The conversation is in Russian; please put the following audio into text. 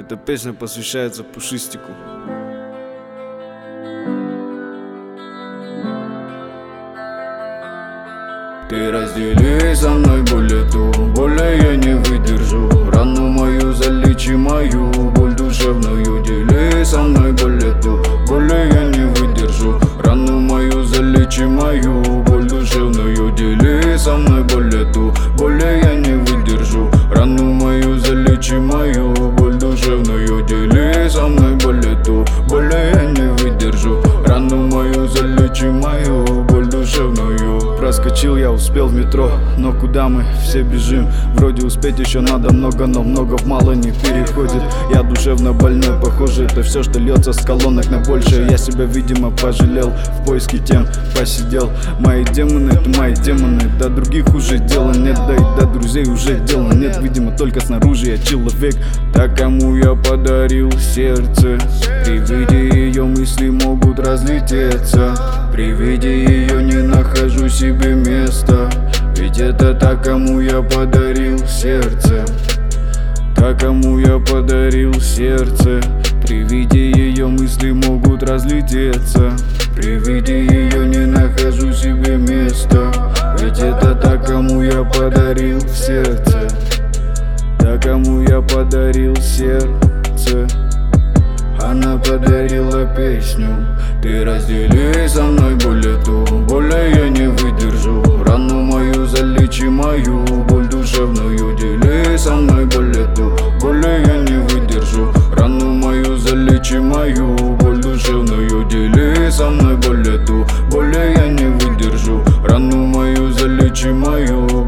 Эта песня посвящается Пушистику. Ты раздели со мной боль эту, более я не выдержу. Рану мою залечи, мою боль душевную. Дели со мной боль эту, более я не выдержу. Рану мою залечи, мою боль душевную. Дели со мной боль эту, более я не выдержу. Рану мою залечи, мою боль душевную. Дели со мной боль эту, более я не выдержу. Рану мою залечи, мою боль душевную. Проскочил я, успел в метро, но куда мы все бежим? Вроде успеть еще надо много, но много в мало не переходит. Я душевно больной, похоже, это все, что льется с колонок на большее. Я себя, видимо, пожалел, в поиске тем посидел. Мои демоны, это мои демоны, до других уже дела нет, да и до друзей уже дела нет. Видимо, только снаружи я человек. Так кому я подарил сердце, при виде ее мысли могут разлететься. При виде ее не нахожу себе места, ведь это та, кому я подарил сердце. Та, кому я подарил сердце. При виде ее мысли могут разлететься. При виде ее не нахожу себе места, ведь это та, кому я подарил сердце. Та, кому я подарил сердце. Она подарила песню. Ты раздели со мной боль эту, более я не выдержу. Рану мою залечи, мою боль душевную. Дели со мной боль эту, более я не выдержу. Рану мою залечи, мою боль душевную. Дели со мной боль эту, более я не выдержу. Рану мою залечи, мою